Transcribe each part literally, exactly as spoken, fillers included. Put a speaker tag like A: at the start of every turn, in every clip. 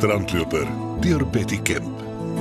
A: strandloper deur Betty Kemp.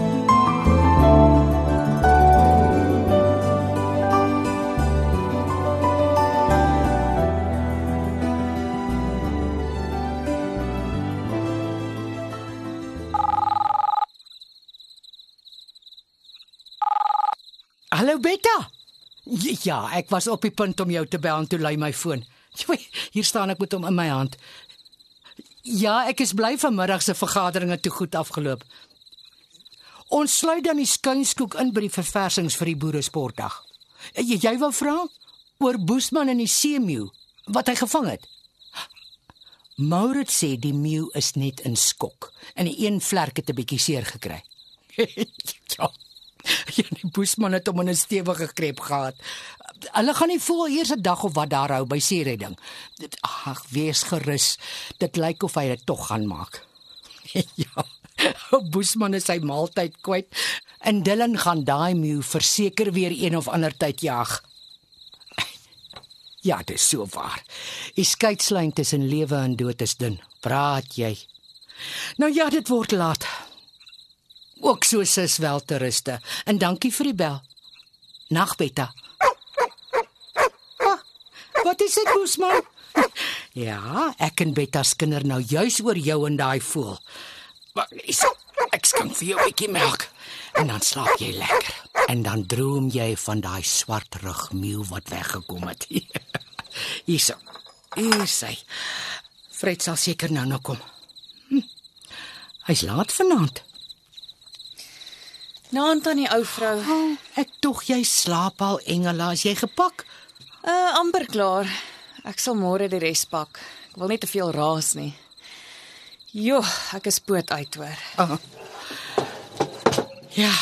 B: Hallo Betta. Ja, ek was op die punt om jou te bel en toe lui my foon. Hier staan ek met hom in my hand. Ja, ek is bly vanmiddag se vergaderinge toe goed afgeloop. Ons sluit dan die skuinskoek in by die verversings vir die boeresportdag. Jy, jy wou vra oor Boesman en die seemeeu wat hy gevang het. Maurits sê die meeu is net in skok en die een vlerk het 'n bietjie seer gekry. Ja. Ja, die Boesman het hom in 'n stewige greep gehad. Hulle gaan nie voel eers 'n dag of wat daar hou by seeredding. Ag, wees gerus. Dit lyk of hy dit tog gaan maak. Ja, Boesman is sy maaltyd kwyt en Dylan gaan daai meeu verseker weer een of ander tyd jag. Ja, dit is so waar. Die skeidslyn tussen lewe en dood is dun. Praat jy? Nou ja, dit word laat. Ook so sis wel te ruste. En dankie vir die bel. Nag, Betta. Ah, wat is dit, Boesman? Ja, ek en Betta skinder nou juis oor jou en daai voel. Ek skink vir jou 'n bietjie melk. En dan slaap jy lekker. En dan droom jy van daai swart rug meeu wat weggekom het. Hierso. Hier sê. Fred sal seker nou nou kom. Hm. Hy's laat vanaand.
C: Naand aan die ou vrou.
B: Oh, ek tog jy slaap al, Engela, as jy gepak.
C: Uh, amper klaar. Ek sal môre die res pak. Ek wil nie te veel raas nie. Jo, ek is poot uit hoor.
B: Oh. Ja.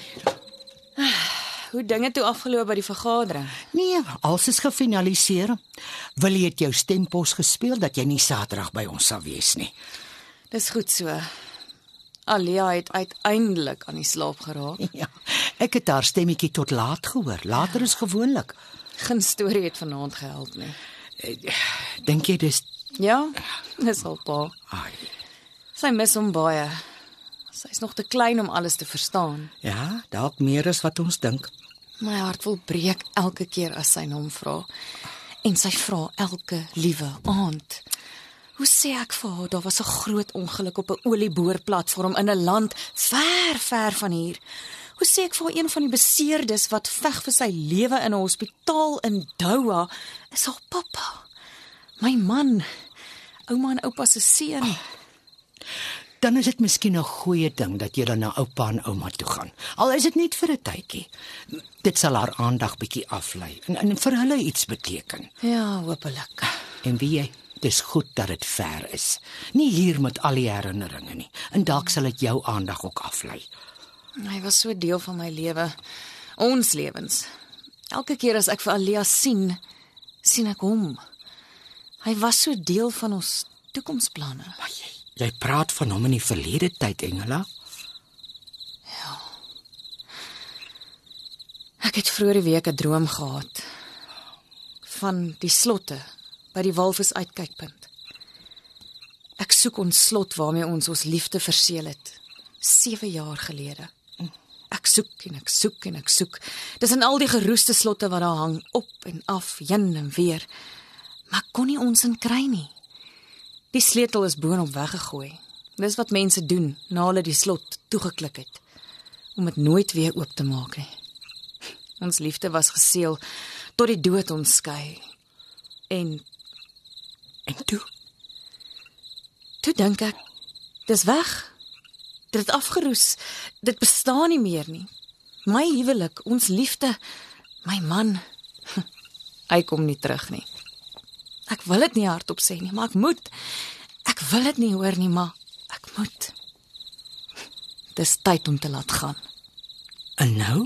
C: Hoe dinge toe afgeloop by die vergadering?
B: Nee, alles is gefinaliseer. Willie het jou stempos gespeel dat jy nie Saterdag by ons sal wees nie.
C: Dis goed so. Alia het uiteindelik aan die slaap geraak.
B: Ja, ek het haar stemmetjie tot laat gehoor. Later is gewoonlik.
C: Geen storie het vanaand gehelp nie.
B: Dink jy dis...
C: Ja, dis al pa.
B: Ai.
C: Sy mis hom baie. Sy's nog te klein om alles te verstaan.
B: Ja, dalk meer as wat ons dink.
C: My hart wil breek elke keer as sy hom vra. En sy vra elke liewe aand. Hoe sê ek vir haar, daar was 'n groot ongeluk op 'n olieboorplatform in 'n land ver, ver van hier. Hoe sê ek vir haar, een van die beseerdes wat veg vir sy lewe in 'n hospitaal in Doha, is haar pappa. My man, ouma en oupa se seun. Oh.
B: Dan is dit miskien 'n goeie ding dat jy dan na oupa en ouma toe gaan. Al is dit net vir 'n tydjie. Dit sal haar aandag bietjie aflei en, en vir hulle iets beteken.
C: Ja, hopelik.
B: En wie jy, dis goed dat dit ver is. Nie hier met al die herinneringe nie. En dalk sal dit jou aandag ook aflei.
C: Hy was so deel van my lewe, ons lewens. Elke keer as ek vir Alia sien, sien ek hom. Hy was so deel van ons toekomsplanne.
B: Maar jy, jy praat van hom in die verlede tyd, Engela.
C: Ja. Ek het vroeër die week 'n droom gehad van die slotte by die Walvis uitkykpunt. Ek soek ons slot waarmee ons ons liefde verseël het, sewe jaar gelede. Ek soek en ek soek en ek soek. Dis in al die geroeste slotte wat daar hang, op en af, heen en weer. Maar ek kon nie ons in kry nie. Die sleutel is boonop weggegooi. Dis wat mense doen na hulle die slot toegeklik het, om dit nooit weer oop te maak nie. Ons liefde was geseël tot die dood ons skei. En
B: En toe?
C: Toe dink ek, dis weg. Dit het afgeroes. Dit bestaan nie meer nie. My huwelik, ons liefde, my man, hy kom nie terug nie. Ek wil dit nie hardop sê nie, maar ek moet. Ek wil dit nie hoor nie, maar ek moet. Dis tyd om te laat gaan.
B: En nou?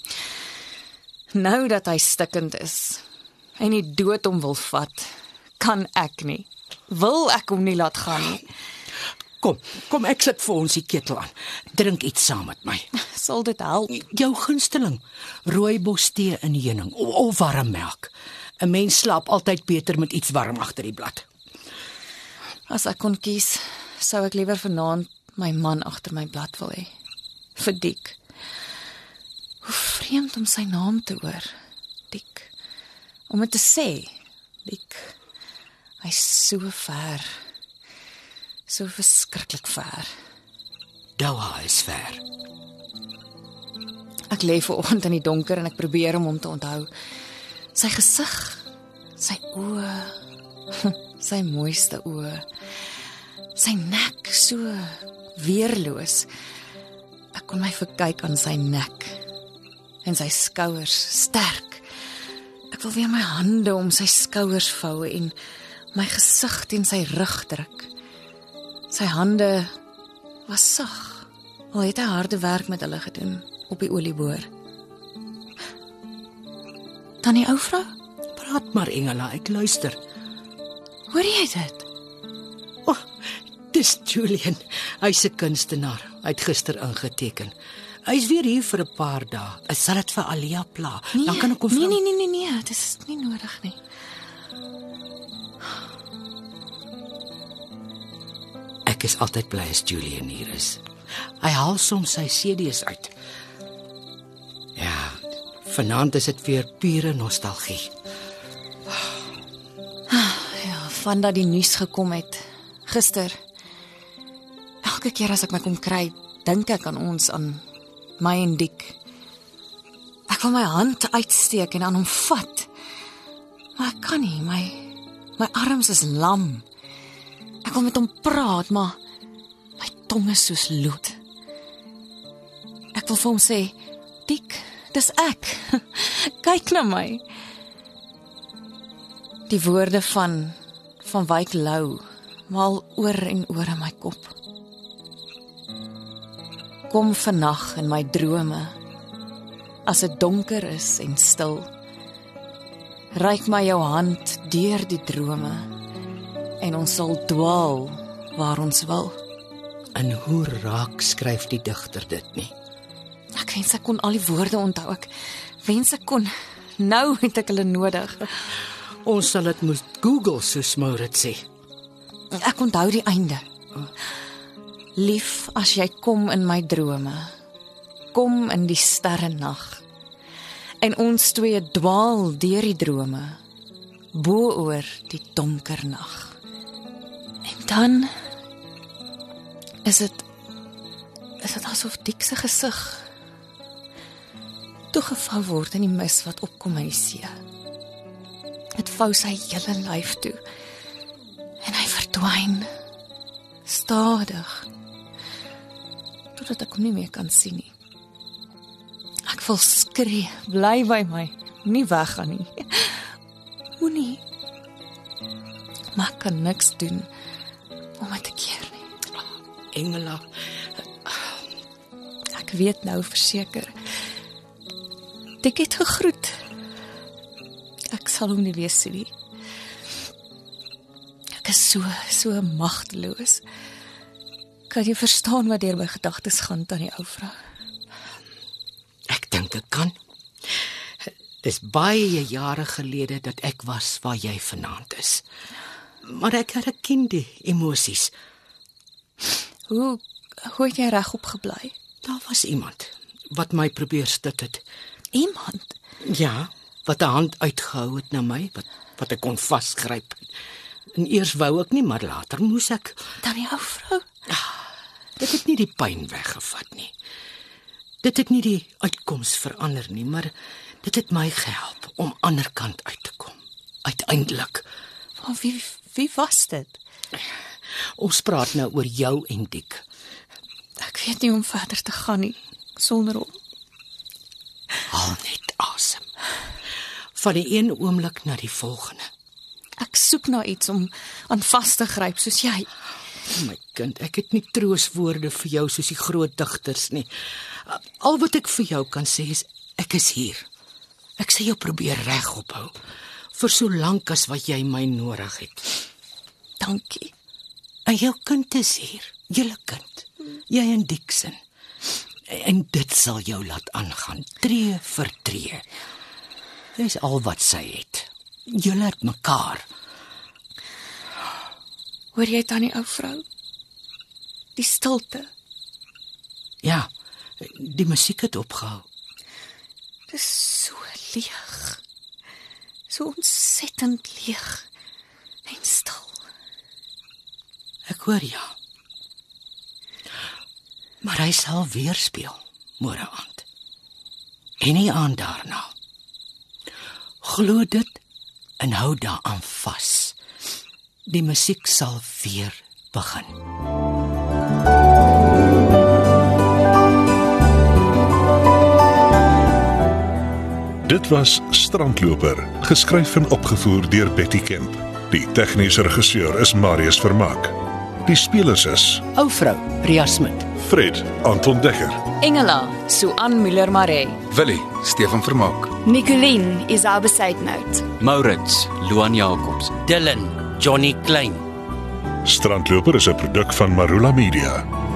C: Nou dat hy stikkend is en die dood hom wil vat, kan ek nie. Wil ek hom nie laat gaan nie.
B: Kom, kom ek sit vir ons die ketel aan. Drink iets saam met my.
C: Sal dit help?
B: Jou gunsteling, rooibos tee in heuning of, of warm melk. 'n Mens slaap altyd beter met iets warm agter die blad.
C: As ek kon kies, sou ek liewer vanaand my man agter my blad wil hê. Vir Dick. Hoe vreemd om sy naam te hoor. Dick. Om het te sê, Dick. Hy's so ver. So verskriklik ver.
B: Doha is ver.
C: Ek lê vanoggend in die donker en ek probeer om hom te onthou. Sy gesig, sy oë, sy mooiste oë, sy nek so weerloos. Ek kon my verkyk aan sy nek en sy skouers sterk. Ek wil weer my hande om sy skouers vou en my gesig teen sy rug druk. Sy hande was sag, al het hy harde werk met hulle gedoen op die olieboor. Tannie ou vrou,
B: Praat maar Engela, ek luister.
C: hoor jy dit?
B: O, oh, dis Julian. Hy's 'n kunstenaar. Hy het gister ingeteken. Hy's weer hier vir 'n paar dae. Ek sal dit vir Alia pla. Dan kan ek hom
C: nee,
B: vra-
C: nee, nee, nee, nee, dit is nie nodig nie.
B: Ek is altyd bly as Julian hier is. Hy haal soms sy C D's uit. Ja, vanaand is dit weer pure nostalgie.
C: Ja, van dat die nuus gekom het gister. Elke keer as ek my kom kry, dink ek aan ons, aan my en Dick. Ek wil my hand uitsteek en aan hom vat. Maar ek kan nie, my my arms is lam. Ek wil met hom praat, maar my tong is soos lood. Ek wil vir hom sê, Dick, dis ek. Kyk na my. Die woorde van van Wyk Lou maal oor en oor in my kop. Kom vannag in my drome, as dit donker is en stil. Reik my jou hand deur die drome, en ons sal dwaal waar ons wil.
B: En hoe raak skryf die digter dit nie?
C: Ek wens ek kon al die woorde onthou. Ek wens ek kon. Nou het ek hulle nodig.
B: Ons sal dit moet Google, soos Maurits sê.
C: Ek onthou die einde. Lief, as jy kom in my drome, kom in die sterrenag, en ons twee dwaal deur die drome, bo oor die donker nag. En dan is dit is dit asof Dick se gesig toegevou word in die mis wat opkom uit die see. Dit vou sy hele lyf toe en hy verdwyn stadig totdat ek hom nie meer kan sien nie. Ek wil skree, bly by my, nie weggaan nie. Moenie. Maar ek kan niks doen om my te keer nie.
B: Engela,
C: Ek weet nou verseker. Dick het gegroet. Ek sal hom nie weer sien nie. Ek is so, so magteloos. Kan jy verstaan wat deur my gedagtes gaan, tannie ou vrou?
B: ek dink ek kan. Dis baie jare gelede dat ek was waar jy vanaand is. Maar ek herken die emosies.
C: Hoe, hoe het jy regop gebly?
B: Daar was iemand wat my probeer stit het.
C: Iemand?
B: Ja, wat 'n hand uitgehou het na my, wat wat ek kon vasgryp. En eers wou ek nie, maar later moes ek.
C: Tannie ou vrou?
B: Dit het nie die pyn weggevat nie. Dit het nie die uitkoms verander nie, maar dit het my gehelp om ander kant uit te kom. Uiteindelik.
C: Van wie, wie was dit?
B: Ons praat nou oor jou en Dick.
C: Ek weet nie hoe om verder te gaan nie, sonder hom.
B: Haal net asem. Van die een oomblik na die volgende.
C: Ek soek na iets om aan vas te gryp, soos jy.
B: My kind, ek het nie troostwoorde vir jou soos die groot digters nie. Al wat ek vir jou kan sê is, ek is hier. Ek sal jou probeer regop hou, vir so lank as wat jy my nodig het.
C: Dankie.
B: En jou kind is hier, julle kind, jy en Dixon. En dit sal jou laat aangaan, tree vir tree. Dis al wat sy het. Julle het mekaar.
C: Hoor jy tannie ou vrou? Die stilte.
B: Ja, die musiek het opgehou.
C: Dis so leeg. So ontsettend leeg. En stil.
B: Ek hoor ja. Maar hy sal weer speel, môre aand. En die aand daarna. Glo dit en hou daaraan vas. Die musiek sal weer begin.
A: Dit was Strandloper, geskryf en opgevoer deur Betty Kemp. Die tegniese regisseur is Marius Vermaak. Die spelers is
B: Ou vrou, Ria Smit.
A: Fred, Anton Dekker,
C: Engela, Suan Müller-Maree.
D: Willie, Stefan Vermaak.
E: Nicoline, Isabel Seidnout.
F: Maurits, Luan Jacobs.
B: Dylan, Johnny Klein.
A: Strandloper is 'n produk van Marula Media.